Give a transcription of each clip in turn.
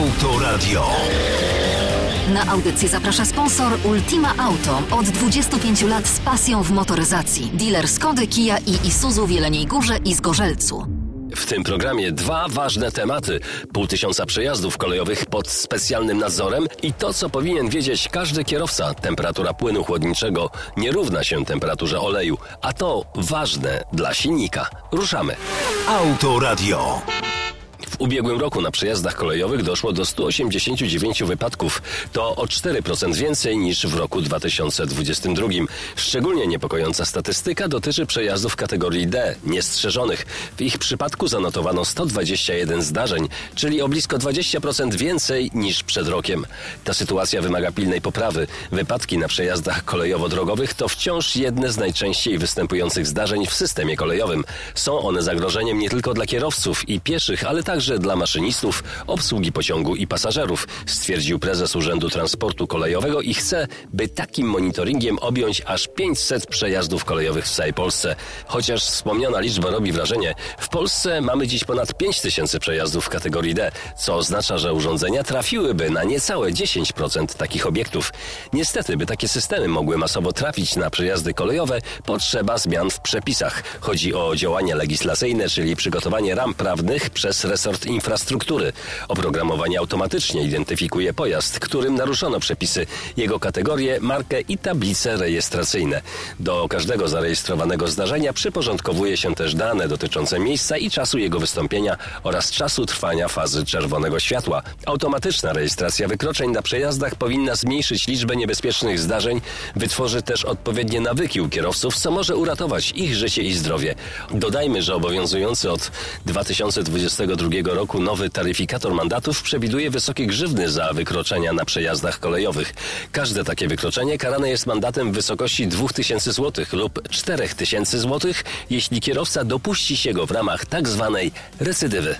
Autoradio. Na audycję zaprasza sponsor Ultima Auto. Od 25 lat z pasją w motoryzacji. Dealer Skody, Kia i Isuzu w Jeleniej Górze i Zgorzelcu. W tym programie dwa ważne tematy. 500 przejazdów kolejowych pod specjalnym nadzorem i to, co powinien wiedzieć każdy kierowca. Temperatura płynu chłodniczego nie równa się temperaturze oleju, a to ważne dla silnika. Ruszamy. Autoradio. W ubiegłym roku na przejazdach kolejowych doszło do 189 wypadków. To o 4% więcej niż w roku 2022. Szczególnie niepokojąca statystyka dotyczy przejazdów kategorii D, niestrzeżonych. W ich przypadku zanotowano 121 zdarzeń, czyli o blisko 20% więcej niż przed rokiem. Ta sytuacja wymaga pilnej poprawy. Wypadki na przejazdach kolejowo-drogowych to wciąż jedne z najczęściej występujących zdarzeń w systemie kolejowym. Są one zagrożeniem nie tylko dla kierowców i pieszych, ale także dla maszynistów, obsługi pociągu i pasażerów, stwierdził prezes Urzędu Transportu Kolejowego i chce, by takim monitoringiem objąć aż 500 przejazdów kolejowych w całej Polsce. Chociaż wspomniana liczba robi wrażenie, w Polsce mamy dziś ponad 5000 przejazdów w kategorii D, co oznacza, że urządzenia trafiłyby na niecałe 10% takich obiektów. Niestety, by takie systemy mogły masowo trafić na przejazdy kolejowe, potrzeba zmian w przepisach. Chodzi o działania legislacyjne, czyli przygotowanie ram prawnych przez resort infrastruktury. Oprogramowanie automatycznie identyfikuje pojazd, którym naruszono przepisy, jego kategorię, markę i tablice rejestracyjne. Do każdego zarejestrowanego zdarzenia przyporządkowuje się też dane dotyczące miejsca i czasu jego wystąpienia oraz czasu trwania fazy czerwonego światła. Automatyczna rejestracja wykroczeń na przejazdach powinna zmniejszyć liczbę niebezpiecznych zdarzeń, wytworzy też odpowiednie nawyki u kierowców, co może uratować ich życie i zdrowie. Dodajmy, że obowiązujący od 2022 roku nowy taryfikator mandatów przewiduje wysokie grzywny za wykroczenia na przejazdach kolejowych. Każde takie wykroczenie karane jest mandatem w wysokości 2000 zł lub 4000 zł, jeśli kierowca dopuści się go w ramach tak zwanej recydywy.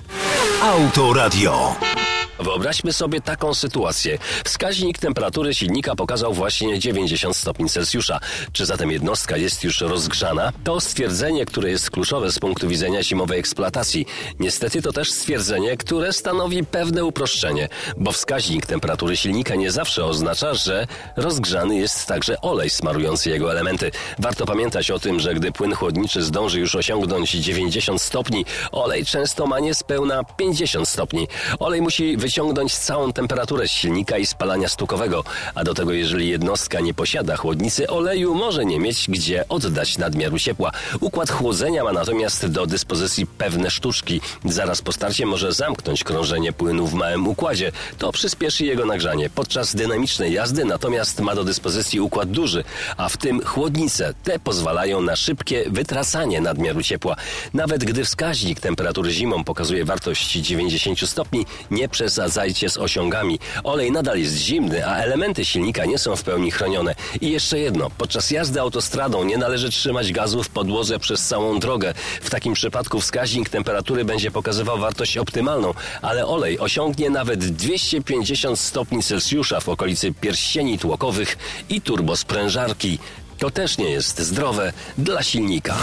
Autoradio. Wyobraźmy sobie taką sytuację. Wskaźnik temperatury silnika pokazał właśnie 90 stopni Celsjusza. Czy zatem jednostka jest już rozgrzana? To stwierdzenie, które jest kluczowe z punktu widzenia zimowej eksploatacji. Niestety to też stwierdzenie, które stanowi pewne uproszczenie, bo wskaźnik temperatury silnika nie zawsze oznacza, że rozgrzany jest także olej smarujący jego elementy. Warto pamiętać o tym, że gdy płyn chłodniczy zdąży już osiągnąć 90 stopni, olej często ma niespełna 50 stopni. Olej musi wyciągnąć całą temperaturę z silnika i spalania stukowego, a do tego jeżeli jednostka nie posiada chłodnicy oleju, może nie mieć gdzie oddać nadmiaru ciepła. Układ chłodzenia ma natomiast do dyspozycji pewne sztuczki. Zaraz po starcie może zamknąć krążenie płynu w małym układzie. To przyspieszy jego nagrzanie. Podczas dynamicznej jazdy natomiast ma do dyspozycji układ duży, a w tym chłodnice. Te pozwalają na szybkie wytracanie nadmiaru ciepła. Nawet gdy wskaźnik temperatury zimą pokazuje wartość 90 stopni, nie przesadzajcie z osiągami. Olej nadal jest zimny, a elementy silnika nie są w pełni chronione. I jeszcze jedno. Podczas jazdy autostradą nie należy trzymać gazu w podłodze przez całą drogę. W takim przypadku wskaźnik temperatury będzie pokazywał wartość optymalną, ale olej osiągnie nawet 250 stopni Celsjusza w okolicy pierścieni tłokowych i turbosprężarki. To też nie jest zdrowe dla silnika.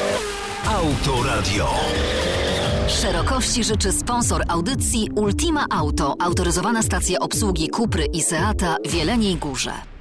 Autoradio. Szerokości życzy sponsor audycji Ultima Auto, autoryzowana stacja obsługi Cupry i Seata w Jeleniej Górze.